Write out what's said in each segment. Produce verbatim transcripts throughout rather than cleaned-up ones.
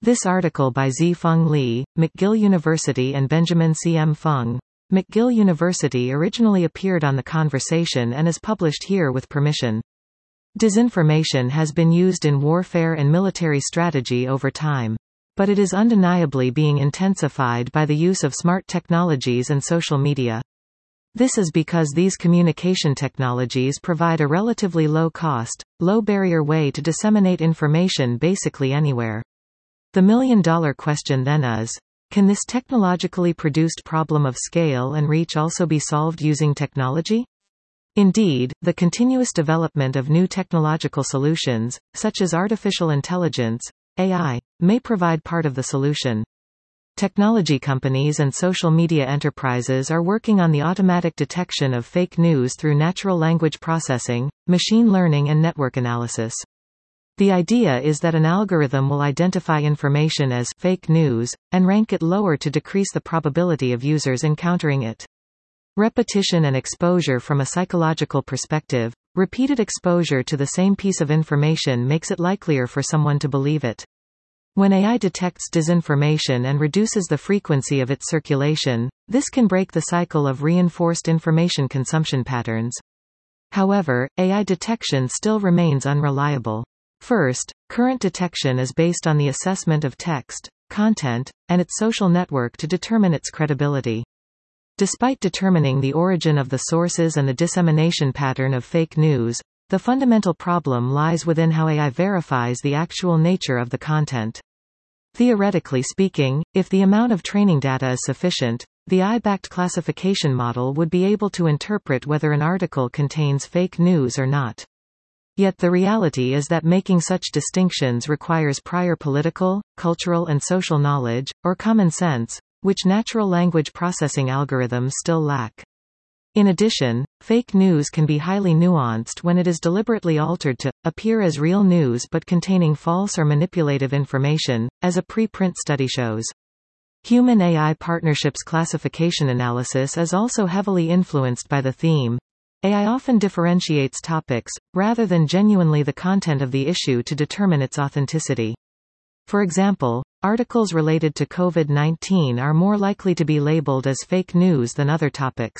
This article by Zhifeng Li, McGill University and Benjamin C. M. Feng. McGill University originally appeared on The Conversation and is published here with permission. Disinformation has been used in warfare and military strategy over time. But it is undeniably being intensified by the use of smart technologies and social media. This is because these communication technologies provide a relatively low-cost, low-barrier way to disseminate information basically anywhere. The million-dollar question then is, can this technologically produced problem of scale and reach also be solved using technology? Indeed, the continuous development of new technological solutions, such as artificial intelligence, A I, may provide part of the solution. Technology companies and social media enterprises are working on the automatic detection of fake news through natural language processing, machine learning and network analysis. The idea is that an algorithm will identify information as fake news, and rank it lower to decrease the probability of users encountering it. Repetition and exposure. From a psychological perspective, repeated exposure to the same piece of information makes it likelier for someone to believe it. When A I detects disinformation and reduces the frequency of its circulation, this can break the cycle of reinforced information consumption patterns. However, A I detection still remains unreliable. First, current detection is based on the assessment of text, content, and its social network to determine its credibility. Despite determining the origin of the sources and the dissemination pattern of fake news, the fundamental problem lies within how A I verifies the actual nature of the content. Theoretically speaking, if the amount of training data is sufficient, the A I-backed classification model would be able to interpret whether an article contains fake news or not. Yet the reality is that making such distinctions requires prior political, cultural and social knowledge, or common sense, which natural language processing algorithms still lack. In addition, fake news can be highly nuanced when it is deliberately altered to appear as real news but containing false or manipulative information, as a preprint study shows. Human-A I partnerships classification analysis is also heavily influenced by the theme. A I often differentiates topics, rather than genuinely the content of the issue to determine its authenticity. For example, articles related to COVID nineteen are more likely to be labeled as fake news than other topics.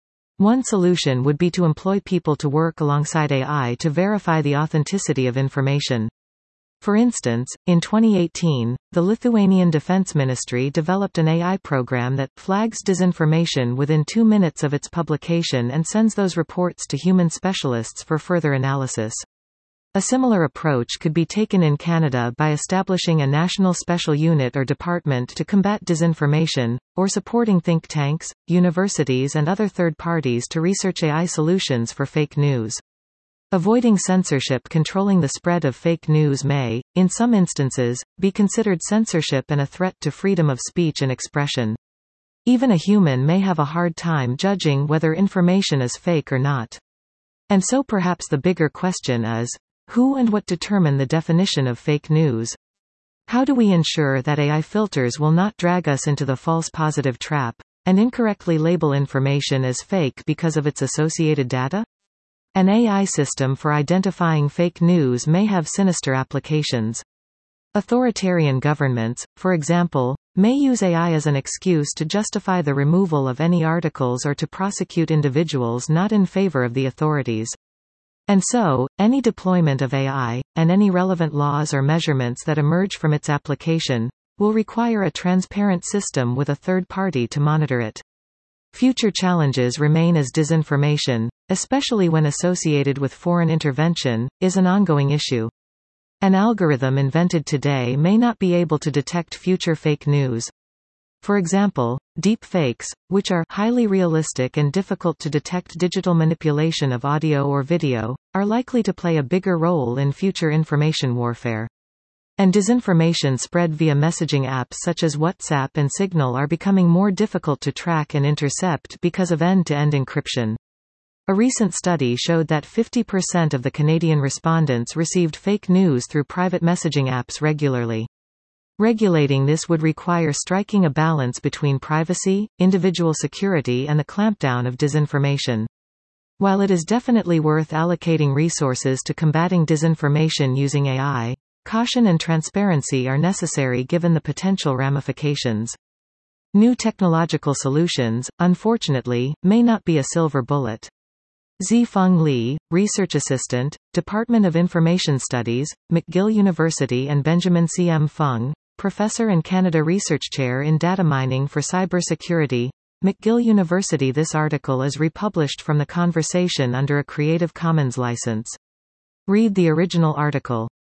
One solution would be to employ people to work alongside A I to verify the authenticity of information. For instance, in twenty eighteen, the Lithuanian Defense Ministry developed an A I program that flags disinformation within two minutes of its publication and sends those reports to human specialists for further analysis. A similar approach could be taken in Canada by establishing a national special unit or department to combat disinformation, or supporting think tanks, universities and other third parties to research A I solutions for fake news. Avoiding censorship controlling the spread of fake news may, in some instances, be considered censorship and a threat to freedom of speech and expression. Even a human may have a hard time judging whether information is fake or not. And so perhaps the bigger question is, who and what determine the definition of fake news? How do we ensure that A I filters will not drag us into the false positive trap, and incorrectly label information as fake because of its associated data? An A I system for identifying fake news may have sinister applications. Authoritarian governments, for example, may use A I as an excuse to justify the removal of any articles or to prosecute individuals not in favor of the authorities. And so, any deployment of A I, and any relevant laws or measurements that emerge from its application, will require a transparent system with a third party to monitor it. Future challenges remain as disinformation, especially when associated with foreign intervention, is an ongoing issue. An algorithm invented today may not be able to detect future fake news. For example, deep fakes, which are highly realistic and difficult to detect digital manipulation of audio or video, are likely to play a bigger role in future information warfare. And disinformation spread via messaging apps such as WhatsApp and Signal are becoming more difficult to track and intercept because of end-to-end encryption. A recent study showed that fifty percent of the Canadian respondents received fake news through private messaging apps regularly. Regulating this would require striking a balance between privacy, individual security and the clampdown of disinformation. While it is definitely worth allocating resources to combating disinformation using A I, Caution and transparency are necessary given the potential ramifications. New technological solutions, unfortunately, may not be a silver bullet. Zhifeng Li, Research Assistant, Department of Information Studies, McGill University, and Benjamin C. M. Fung, Professor and Canada Research Chair in Data Mining for Cybersecurity, McGill University. This article is republished from the conversation under a Creative Commons license. Read the original article.